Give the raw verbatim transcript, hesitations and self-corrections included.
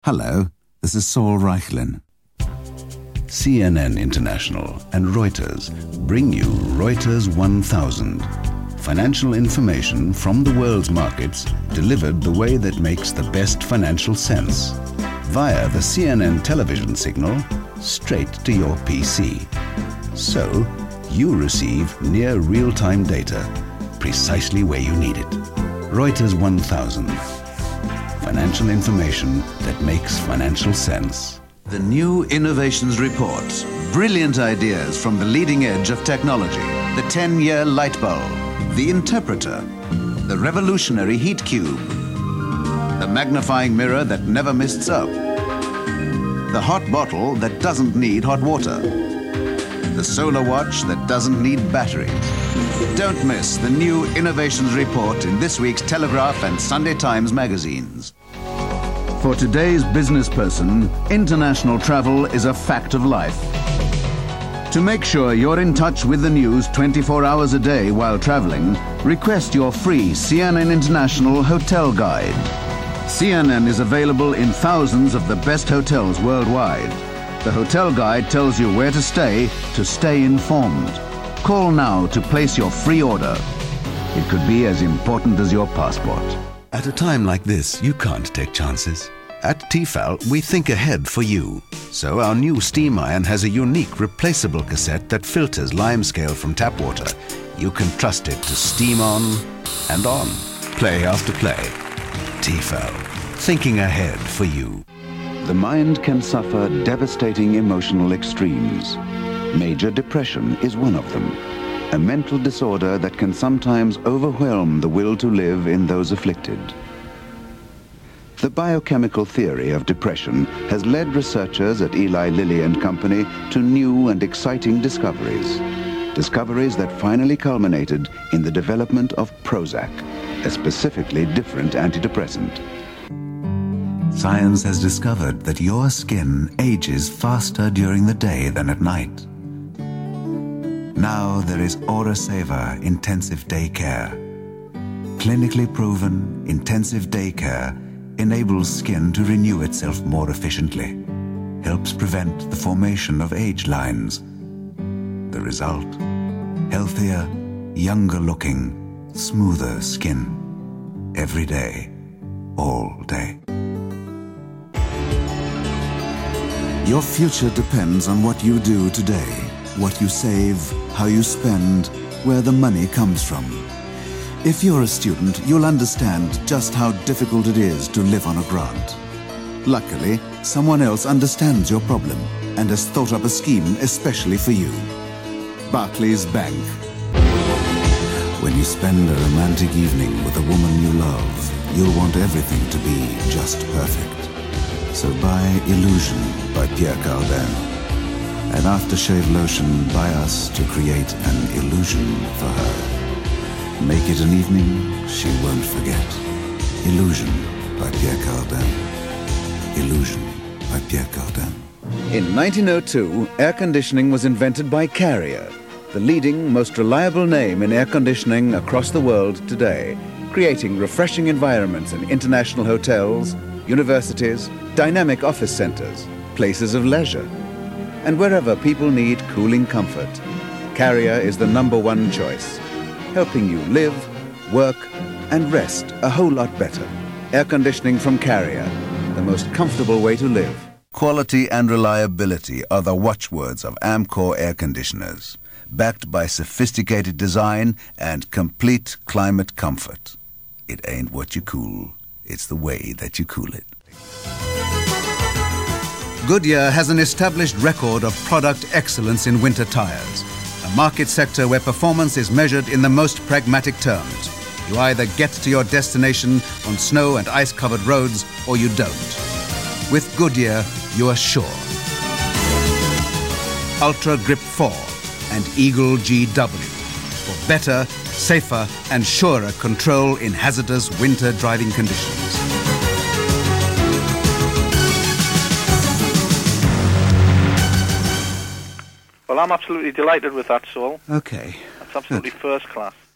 Hello, this is Saul Reichlin. C N N International and Reuters bring you Reuters one thousand. Financial information from the world's markets delivered the way that makes the best financial sense. Via the C N N television signal straight to your P C. So, you receive near real-time data precisely where you need it. Reuters one thousand. Financial information that makes financial sense. The new Innovations Report. Brilliant ideas from the leading edge of technology. The ten-year light bulb. The interpreter. The revolutionary heat cube. The magnifying mirror that never mists up. The hot bottle that doesn't need hot water. The solar watch that doesn't need batteries. Don't miss the new Innovations Report in this week's Telegraph and Sunday Times magazines. For today's business person, international travel is a fact of life. To make sure you're in touch with the news twenty-four hours a day while traveling, request your free C N N International Hotel Guide. C N N is available in thousands of the best hotels worldwide. The Hotel Guide tells you where to stay to stay informed. Call now to place your free order. It could be as important as your passport. At a time like this, you can't take chances. At Tefal, we think ahead for you. So our new steam iron has a unique replaceable cassette that filters limescale from tap water. You can trust it to steam on and on, play after play. Tefal, thinking ahead for you. The mind can suffer devastating emotional extremes. Major depression is one of them, a mental disorder that can sometimes overwhelm the will to live in those afflicted. The biochemical theory of depression has led researchers at Eli Lilly and Company to new and exciting discoveries. Discoveries that finally culminated in the development of Prozac, a specifically different antidepressant. Science has discovered that your skin ages faster during the day than at night. Now there is AuraSaver Intensive Day Care. Clinically proven, intensive day care enables skin to renew itself more efficiently, helps prevent the formation of age lines. The result? Healthier, younger looking, smoother skin. Every day, all day. Your future depends on what you do today, what you save, how you spend, where the money comes from. If you're a student, you'll understand just how difficult it is to live on a grant. Luckily, someone else understands your problem and has thought up a scheme especially for you. Barclays Bank. When you spend a romantic evening with a woman you love, you'll want everything to be just perfect. So buy Illusion by Pierre Cardin. An aftershave lotion by us to create an illusion for her. Make it an evening she won't forget. Illusion by Pierre Cardin. Illusion by Pierre Cardin. In nineteen oh two, air conditioning was invented by Carrier, the leading, most reliable name in air conditioning across the world today, creating refreshing environments in international hotels, universities, dynamic office centers, places of leisure, and wherever people need cooling comfort. Carrier is the number one choice, helping you live, work, and rest a whole lot better. Air conditioning from Carrier, the most comfortable way to live. Quality and reliability are the watchwords of Amcor air conditioners, backed by sophisticated design and complete climate comfort. It ain't what you cool, it's the way that you cool it. Goodyear has an established record of product excellence in winter tires, a market sector where performance is measured in the most pragmatic terms. You either get to your destination on snow and ice-covered roads, or you don't. With Goodyear, you are sure. Ultra Grip four and Eagle G W for better, safer, and surer control in hazardous winter driving conditions. Well, I'm absolutely delighted with that, Saul. Okay. That's absolutely Good. first class.